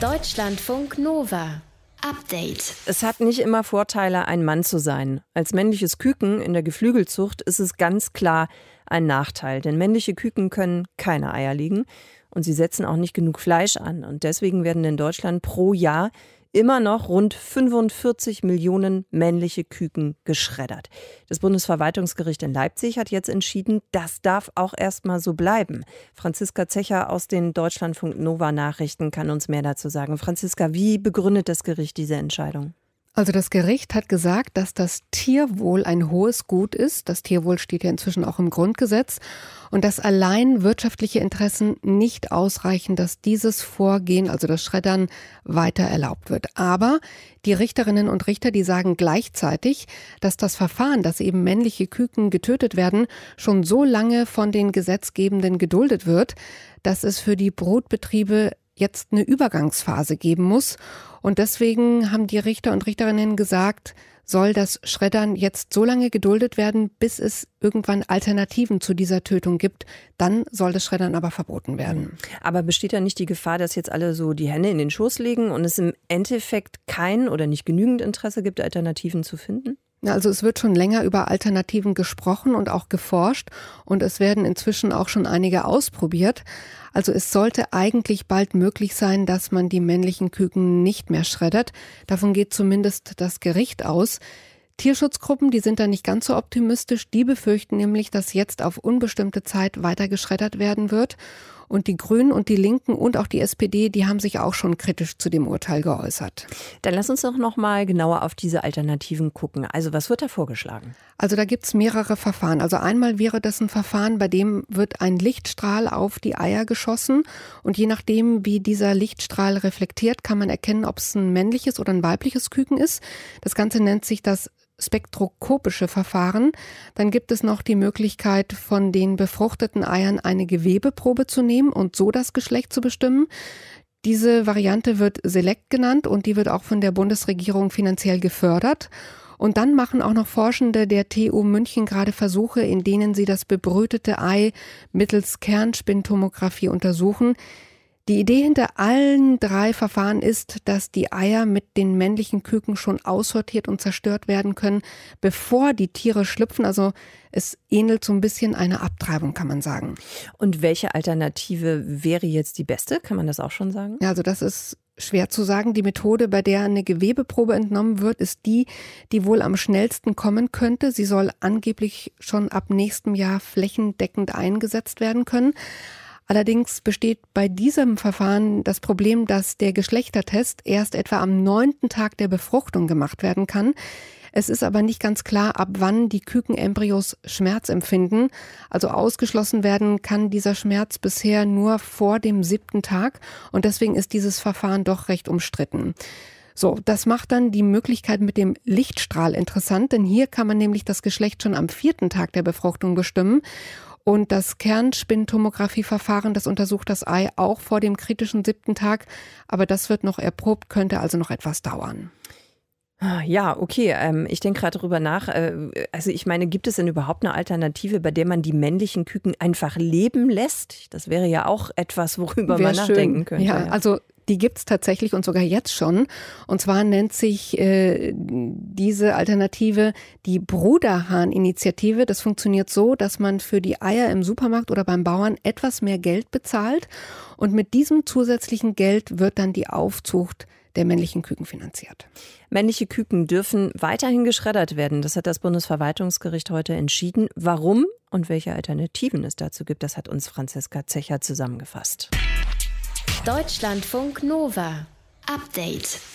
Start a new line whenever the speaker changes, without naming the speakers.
Deutschlandfunk Nova. Update.
Es hat nicht immer Vorteile, ein Mann zu sein. Als männliches Küken in der Geflügelzucht ist es ganz klar ein Nachteil. Denn männliche Küken können keine Eier legen und sie setzen auch nicht genug Fleisch an. Und deswegen werden in Deutschland pro Jahr immer noch rund 45 Millionen männliche Küken geschreddert. Das Bundesverwaltungsgericht in Leipzig hat jetzt entschieden, das darf auch erstmal so bleiben. Franziska Zecher aus den Deutschlandfunk Nova Nachrichten kann uns mehr dazu sagen. Franziska, wie begründet das Gericht diese Entscheidung?
Also das Gericht hat gesagt, dass das Tierwohl ein hohes Gut ist. Das Tierwohl steht ja inzwischen auch im Grundgesetz. Und dass allein wirtschaftliche Interessen nicht ausreichen, dass dieses Vorgehen, also das Schreddern, weiter erlaubt wird. Aber die Richterinnen und Richter, die sagen gleichzeitig, dass das Verfahren, dass eben männliche Küken getötet werden, schon so lange von den Gesetzgebenden geduldet wird, dass es für die Brutbetriebe jetzt eine Übergangsphase geben muss. Und deswegen haben die Richter und Richterinnen gesagt, soll das Schreddern jetzt so lange geduldet werden, bis es irgendwann Alternativen zu dieser Tötung gibt. Dann soll das Schreddern aber verboten werden.
Aber besteht da nicht die Gefahr, dass jetzt alle so die Hände in den Schoß legen und es im Endeffekt kein oder nicht genügend Interesse gibt, Alternativen zu finden?
Also es wird schon länger über Alternativen gesprochen und auch geforscht und es werden inzwischen auch schon einige ausprobiert. Also es sollte eigentlich bald möglich sein, dass man die männlichen Küken nicht mehr schreddert. Davon geht zumindest das Gericht aus. Tierschutzgruppen, die sind da nicht ganz so optimistisch. Die befürchten nämlich, dass jetzt auf unbestimmte Zeit weiter geschreddert werden wird. Und die Grünen und die Linken und auch die SPD, die haben sich auch schon kritisch zu dem Urteil geäußert.
Dann lass uns doch noch mal genauer auf diese Alternativen gucken. Also was wird da vorgeschlagen?
Also da gibt's mehrere Verfahren. Also einmal wäre das ein Verfahren, bei dem wird ein Lichtstrahl auf die Eier geschossen. Und je nachdem, wie dieser Lichtstrahl reflektiert, kann man erkennen, ob es ein männliches oder ein weibliches Küken ist. Das Ganze nennt sich das spektroskopische Verfahren. Dann gibt es noch die Möglichkeit, von den befruchteten Eiern eine Gewebeprobe zu nehmen und so das Geschlecht zu bestimmen. Diese Variante wird Select genannt und die wird auch von der Bundesregierung finanziell gefördert. Und dann machen auch noch Forschende der TU München gerade Versuche, in denen sie das bebrütete Ei mittels Kernspintomographie untersuchen. Die Idee hinter allen drei Verfahren ist, dass die Eier mit den männlichen Küken schon aussortiert und zerstört werden können, bevor die Tiere schlüpfen. Also es ähnelt so ein bisschen einer Abtreibung, kann man sagen.
Und welche Alternative wäre jetzt die beste? Kann man das auch schon sagen?
Ja, also das ist schwer zu sagen. Die Methode, bei der eine Gewebeprobe entnommen wird, ist die, die wohl am schnellsten kommen könnte. Sie soll angeblich schon ab nächstem Jahr flächendeckend eingesetzt werden können. Allerdings besteht bei diesem Verfahren das Problem, dass der Geschlechtertest erst etwa am 9. Tag der Befruchtung gemacht werden kann. Es ist aber nicht ganz klar, ab wann die Kükenembryos Schmerz empfinden. Also ausgeschlossen werden kann dieser Schmerz bisher nur vor dem 7. Tag und deswegen ist dieses Verfahren doch recht umstritten. So, das macht dann die Möglichkeit mit dem Lichtstrahl interessant, denn hier kann man nämlich das Geschlecht schon am 4. Tag der Befruchtung bestimmen. Und das Kernspintomographie-Verfahren, das untersucht das Ei auch vor dem kritischen 7. Tag. Aber das wird noch erprobt, könnte also noch etwas dauern.
Ja, okay. Ich denke gerade darüber nach. Also ich meine, gibt es denn überhaupt eine Alternative, bei der man die männlichen Küken einfach leben lässt? Das wäre ja auch etwas, worüber man nachdenken könnte.
Ja, also die gibt's tatsächlich und sogar jetzt schon. Und zwar nennt sich diese Alternative die Bruderhahn-Initiative. Das funktioniert so, dass man für die Eier im Supermarkt oder beim Bauern etwas mehr Geld bezahlt. Und mit diesem zusätzlichen Geld wird dann die Aufzucht der männlichen Küken finanziert.
Männliche Küken dürfen weiterhin geschreddert werden. Das hat das Bundesverwaltungsgericht heute entschieden. Warum und welche Alternativen es dazu gibt, das hat uns Franziska Zecher zusammengefasst.
Deutschlandfunk Nova. Update.